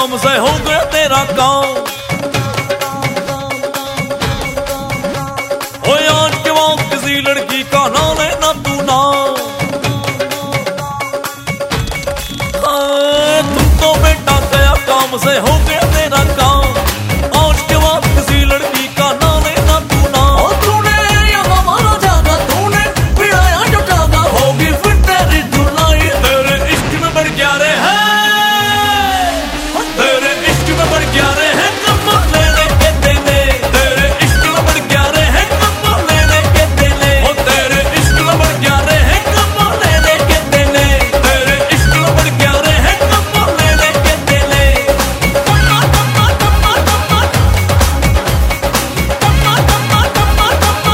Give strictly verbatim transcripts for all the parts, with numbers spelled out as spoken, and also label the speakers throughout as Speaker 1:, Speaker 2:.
Speaker 1: काम से हो गया तेरा काम। ओए आज के बाद किसी लड़की का ना लेना तू नाम। तुम तो बेटा गया काम से हो गया तेरा काम। आज के बाद किसी लड़की का ना लेना तू नाम। और तूने यहाँ मारा जागा, तूने पिड़ाया जो टागा, होगी फिर तेरी धुलाई। तेरे इश्क में बढ़ गया रे है, तेरे इश्क में बढ़ गया रे है कम्मा लेने के देने। तेरे इश्क में बढ़ गया रे है कम्मा लेने के देने। ओ तेरे इश्क में बढ़ गया रे है कम्मा लेने के देने। तेरे इश्क में बढ़ गया रे है कम्मा लेने के देने। कम्मा कम्मा कम्मा कम्मा कम्मा कम्मा कम्मा कम्मा।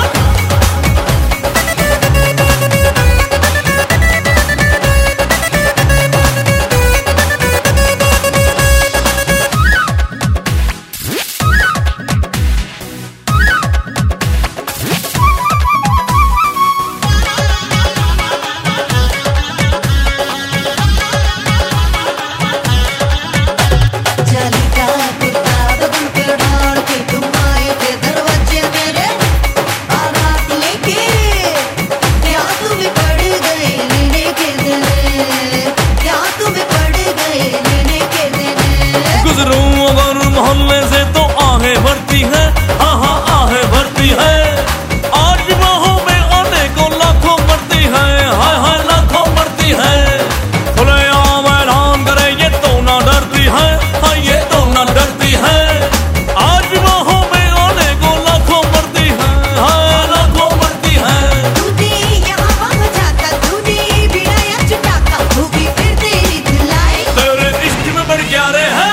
Speaker 1: गुजरूं अगर मोहल्ले से तो आहें भरती है, हाँ हाँ आहें भरती है। आज भी बाहों में आने को लाखों मरती है, हाय हाय लाखों मरती है। खुलेआम ऐलान करे ये तो ना डरती है, हाँ ये तो ना डरती है। आज भी बाहों में आने को लाखों मरती है, हाय लाखों मरती है।
Speaker 2: तूने यहाँ वहाँ जाता, तूने बिड़ाया चुटाका, होगी फिर तेरी धुलाई।
Speaker 1: तेरे इश्क में बढ़ गया रे है,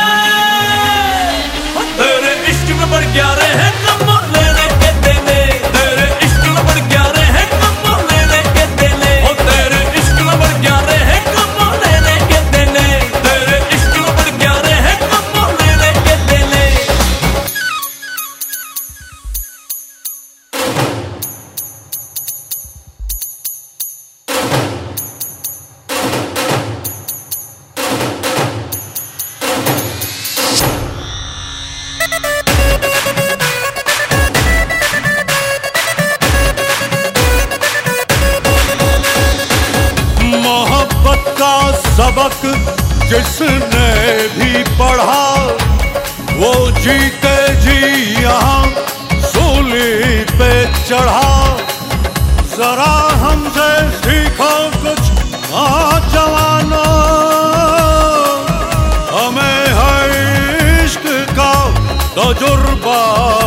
Speaker 1: तेरे इश्क में बढ़ गया रे है कम्मा लेने के देने। तेरे इश्क में बढ़ गया रे है कम्मा लेने के देने। ओ तेरे इश्क में बढ़ गया रे है कम्मा लेने के देने। तेरे इश्क में बढ़ गया रे है कम्मा लेने के देने।
Speaker 3: मोहब्बत का सबक जिसने भी पढ़ा, वो जीते जी यहाँ सूली पे चढ़ा। जरा हमसे सीखो कुछ नौजवानों, हमें है इश्क का तजुर्बा